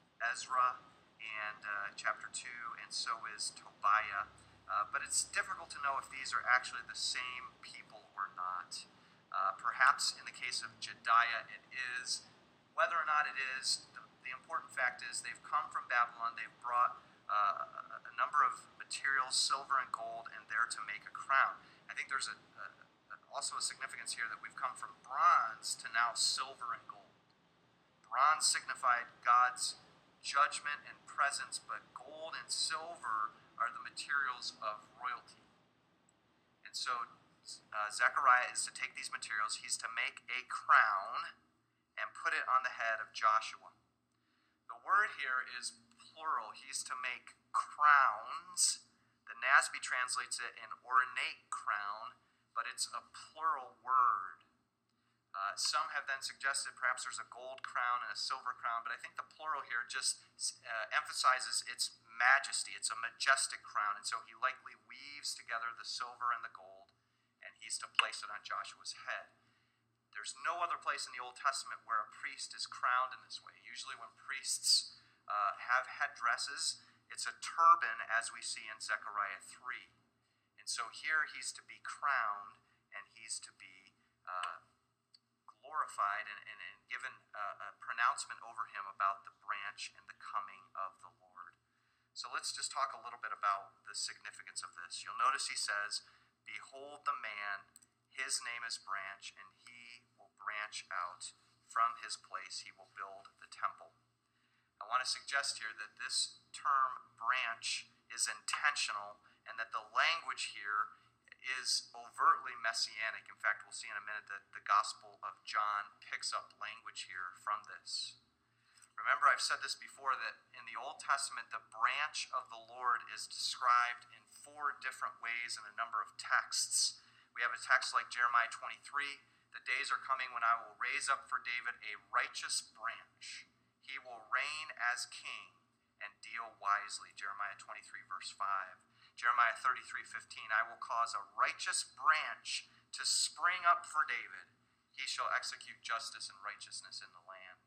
Ezra and uh, chapter two, and so is Tobiah. Uh, but it's difficult to know if these are actually the same people or not. Uh, perhaps in the case of Jedaiah it is. Whether or not it is, the, the important fact is they've come from Babylon, they've brought uh, a, a number of materials, silver and gold, and they're to make a crown. I think there's a, a, also a significance here that we've come from bronze to now silver and gold. Bronze signified God's judgment and presence, but gold and silver are the materials of royalty. And so uh, Zechariah is to take these materials, he's to make a crown and put it on the head of Joshua. The word here is plural. He's to make crowns. The N A S B translates it an ornate crown, but it's a plural word. Uh, some have then suggested perhaps there's a gold crown and a silver crown, but I think the plural here just uh, emphasizes its majesty. It's a majestic crown, and so he likely weaves together the silver and the gold, and he's to place it on Joshua's head. There's no other place in the Old Testament where a priest is crowned in this way. Usually when priests uh, have headdresses, it's a turban, as we see in Zechariah three. And so here he's to be crowned, and he's to be uh, glorified and, and, and given a, a pronouncement over him about the branch and the coming of the Lord. So let's just talk a little bit about the significance of this. You'll notice he says, "Behold the man, his name is Branch, and he will branch out. From his place he will build the temple." I want to suggest here that this term branch is intentional, and that the language here is overtly messianic. In fact, we'll see in a minute that the Gospel of John picks up language here from this. Remember, I've said this before, that in the Old Testament, the branch of the Lord is described in four different ways in a number of texts. We have a text like Jeremiah twenty-three, "The days are coming when I will raise up for David a righteous branch. He will reign as king and deal wisely." Jeremiah twenty-three, verse five. Jeremiah thirty-three, fifteen, "I will cause a righteous branch to spring up for David. He shall execute justice and righteousness in the land."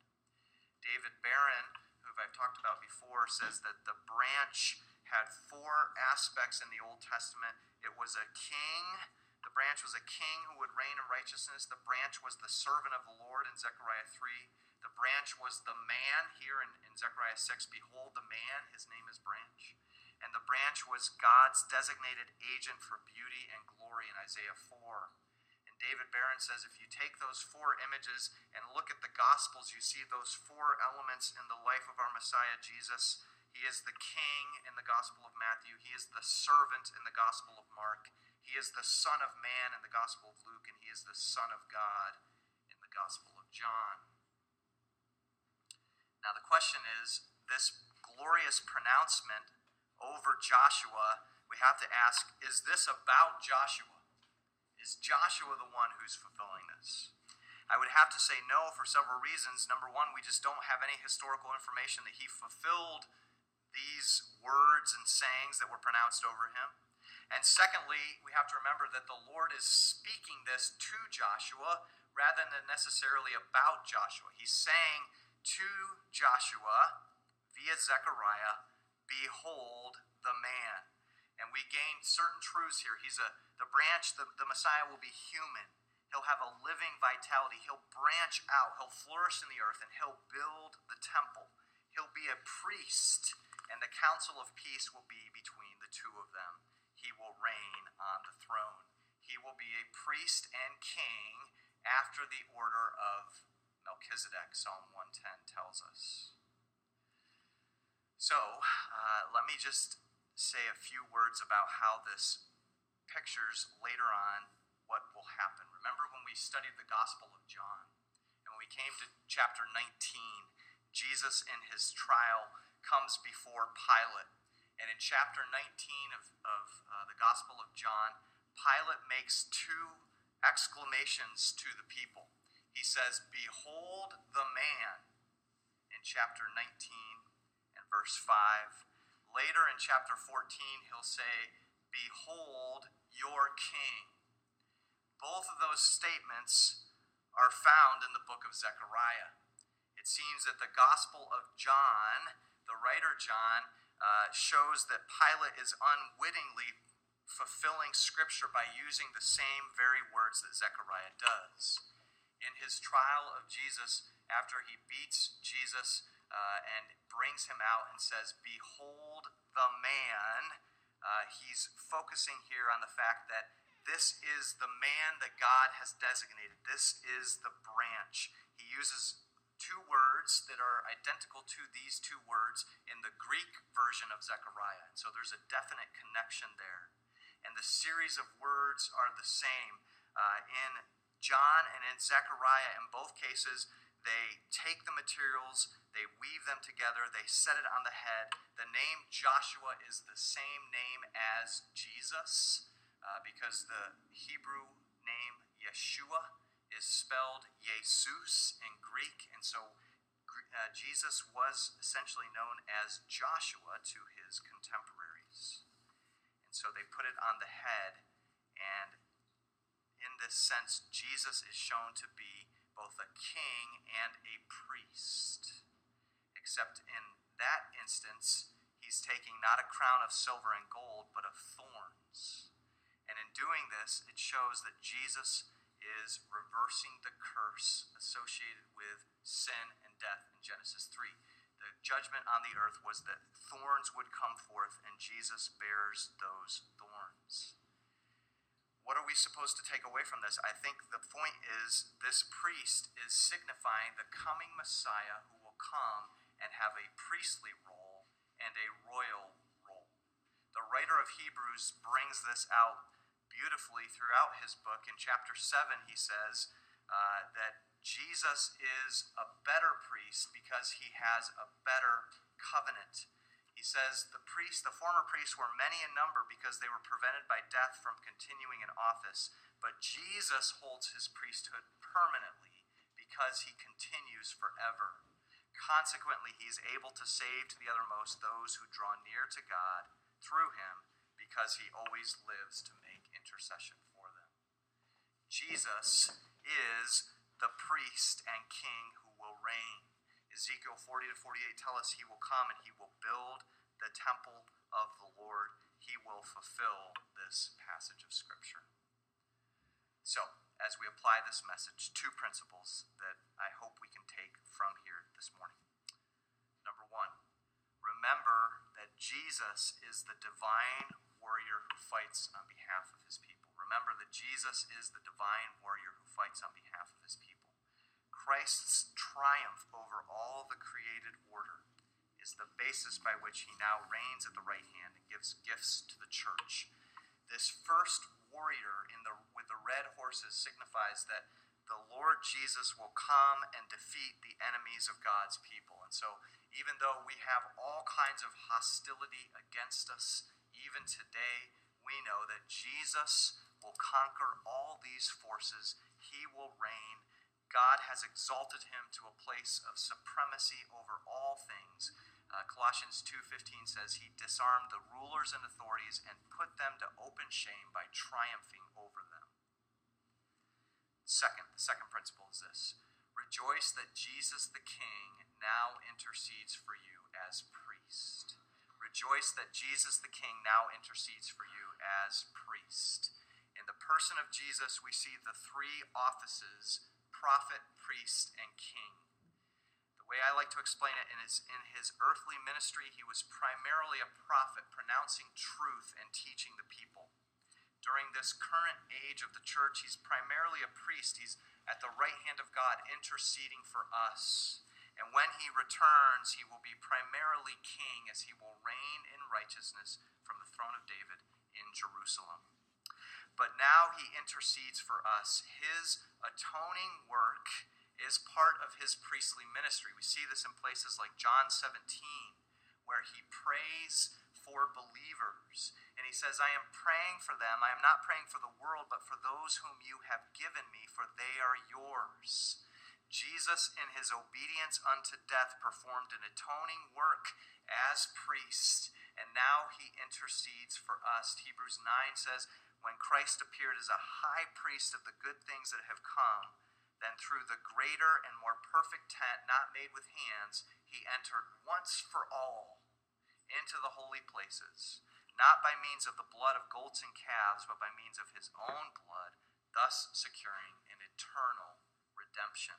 David Barron, who I've talked about before, says that the branch had four aspects in the Old Testament. It was a king. The branch was a king who would reign in righteousness. The branch was the servant of the Lord in Zechariah three. The branch was the man here in, in Zechariah six. "Behold the man, his name is Branch." And the branch was God's designated agent for beauty and glory in Isaiah four. And David Barron says if you take those four images and look at the Gospels, you see those four elements in the life of our Messiah, Jesus. He is the king in the Gospel of Matthew. He is the servant in the Gospel of Mark. He is the Son of Man in the Gospel of Luke. And he is the Son of God in the Gospel of John. Now the question is, this glorious pronouncement over Joshua, we have to ask, is this about Joshua? Is Joshua the one who's fulfilling this? I would have to say no for several reasons. Number one, we just don't have any historical information that he fulfilled these words and sayings that were pronounced over him. And secondly, we have to remember that the Lord is speaking this to Joshua rather than necessarily about Joshua. He's saying to Joshua via Zechariah, behold the man. And we gain certain truths here. He's a the branch, the, the Messiah will be human. He'll have a living vitality. He'll branch out. He'll flourish in the earth, and he'll build the temple. He'll be a priest, and the council of peace will be between the two of them. He will reign on the throne. He will be a priest and king after the order of Melchizedek, Psalm one ten tells us. So, uh, let me just say a few words about how this pictures later on what will happen. Remember when we studied the Gospel of John, and when we came to chapter nineteen, Jesus in his trial comes before Pilate. And in chapter nineteen of, of uh, the Gospel of John, Pilate makes two exclamations to the people. He says, behold the man, in chapter nineteen and verse five. Later in chapter fourteen, he'll say, behold your king. Both of those statements are found in the book of Zechariah. It seems that the Gospel of John, the writer John, uh, shows that Pilate is unwittingly fulfilling Scripture by using the same very words that Zechariah does. In his trial of Jesus, after he beats Jesus uh, and brings him out and says, behold the man, Uh, he's focusing here on the fact that this is the man that God has designated. This is the branch. He uses two words that are identical to these two words in the Greek version of Zechariah. And so there's a definite connection there. And the series of words are the same. Uh, in John and in Zechariah, in both cases, they take the materials, they weave them together, they set it on the head. The name Joshua is the same name as Jesus, uh, because the Hebrew name Yeshua is spelled Jesus in Greek, and so uh, Jesus was essentially known as Joshua to his contemporaries. And so they put it on the head, and in this sense, Jesus is shown to be both a king and a priest. Except in that instance, he's taking not a crown of silver and gold, but of thorns. And in doing this, it shows that Jesus is reversing the curse associated with sin and death in Genesis three. The judgment on the earth was that thorns would come forth, and Jesus bears those thorns. What are we supposed to take away from this? I think the point is this priest is signifying the coming Messiah who will come and have a priestly role and a royal role. The writer of Hebrews brings this out beautifully throughout his book. In chapter seven, he says uh, that Jesus is a better priest because he has a better covenant. He says the priests, the former priests were many in number because they were prevented by death from continuing in office. But Jesus holds his priesthood permanently because he continues forever. Consequently, he is able to save to the uttermost those who draw near to God through him because he always lives to make intercession for them. Jesus is the priest and king who will reign. Ezekiel forty to forty-eight tell us he will come and he will build the temple of the Lord. He will fulfill this passage of Scripture. So, as we apply this message, two principles that I hope we can take from here this morning. Number one, remember that Jesus is the divine warrior who fights on behalf of his people. Remember that Jesus is the divine warrior who fights on behalf of his people. Christ's triumph over all the created order is the basis by which he now reigns at the right hand and gives gifts to the church. This first warrior in the with the red horses signifies that the Lord Jesus will come and defeat the enemies of God's people. And so even though we have all kinds of hostility against us, even today, we know that Jesus will conquer all these forces. He will reign. God has exalted him to a place of supremacy over all things. Uh, Colossians two fifteen says he disarmed the rulers and authorities and put them to open shame by triumphing over them. Second, the second principle is this: rejoice that Jesus the King now intercedes for you as priest. Rejoice that Jesus the King now intercedes for you as priest. In the person of Jesus, we see the three offices: prophet, priest, and king. The way I like to explain it, in his, in his earthly ministry, he was primarily a prophet, pronouncing truth and teaching the people. During this current age of the church, he's primarily a priest. He's at the right hand of God, interceding for us. And when he returns, he will be primarily king, as he will reign in righteousness from the throne of David in Jerusalem. But now he intercedes for us. His atoning work is part of his priestly ministry. We see this in places like John seventeen, where he prays for believers. And he says, I am praying for them. I am not praying for the world, but for those whom you have given me, for they are yours. Jesus, in his obedience unto death, performed an atoning work as priest, and now he intercedes for us. Hebrews nine says, when Christ appeared as a high priest of the good things that have come, then through the greater and more perfect tent, not made with hands, he entered once for all into the holy places, not by means of the blood of goats and calves, but by means of his own blood, thus securing an eternal redemption.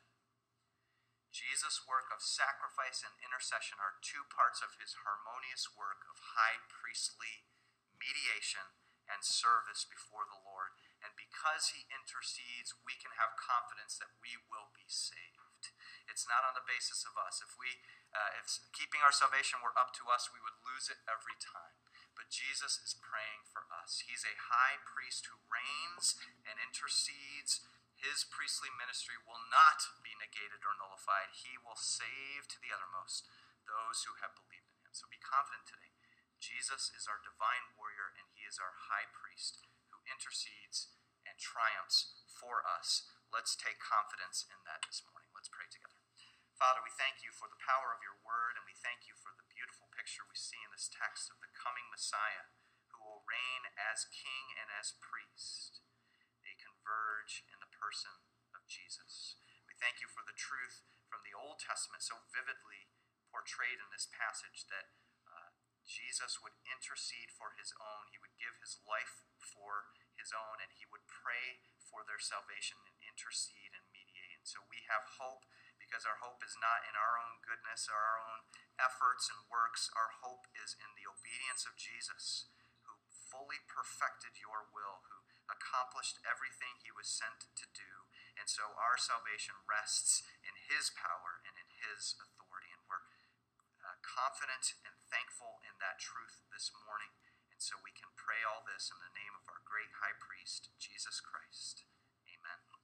Jesus' work of sacrifice and intercession are two parts of his harmonious work of high priestly mediation and service before the Lord. And because he intercedes, we can have confidence that we will be saved. It's not on the basis of us. If we, uh, if keeping our salvation were up to us, we would lose it every time. But Jesus is praying for us. He's a high priest who reigns and intercedes. His priestly ministry will not be negated or nullified. He will save to the uttermost those who have believed in him. So be confident today. Jesus is our divine warrior, and he is our high priest who intercedes and triumphs for us. Let's take confidence in that this morning. Let's pray together. Father, we thank you for the power of your word, and we thank you for the beautiful picture we see in this text of the coming Messiah who will reign as king and as priest. They converge in the person of Jesus. We thank you for the truth from the Old Testament so vividly portrayed in this passage that uh, Jesus would intercede for his own. He would give his life for his own, and he would pray for their salvation and intercede and mediate. And so we have hope, because our hope is not in our own goodness or our own efforts and works. Our hope is in the obedience of Jesus, who fully perfected your will, who accomplished everything he was sent to do. And so our salvation rests in his power and in his authority. And we're uh, confident and thankful in that truth this morning. And so we can pray all this in the name of our great high priest, Jesus Christ. Amen.